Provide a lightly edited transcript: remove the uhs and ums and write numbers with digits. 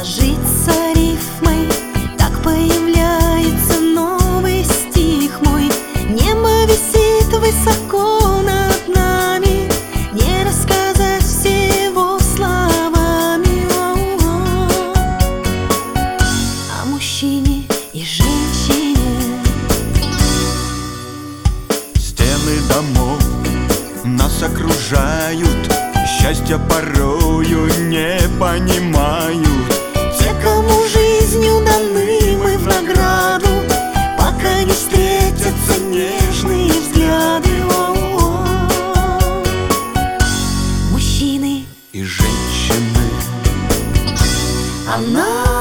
ложится рифмой, так появляется новый стих мой. Небо висит высоко над нами, не рассказать всего словами. О мужчине и женщине. Стены домов нас окружают, счастья порою не понимают. Те, кому жизнью даны мы в награду, пока не встретятся нежные взгляды. Мужчины И женщины. она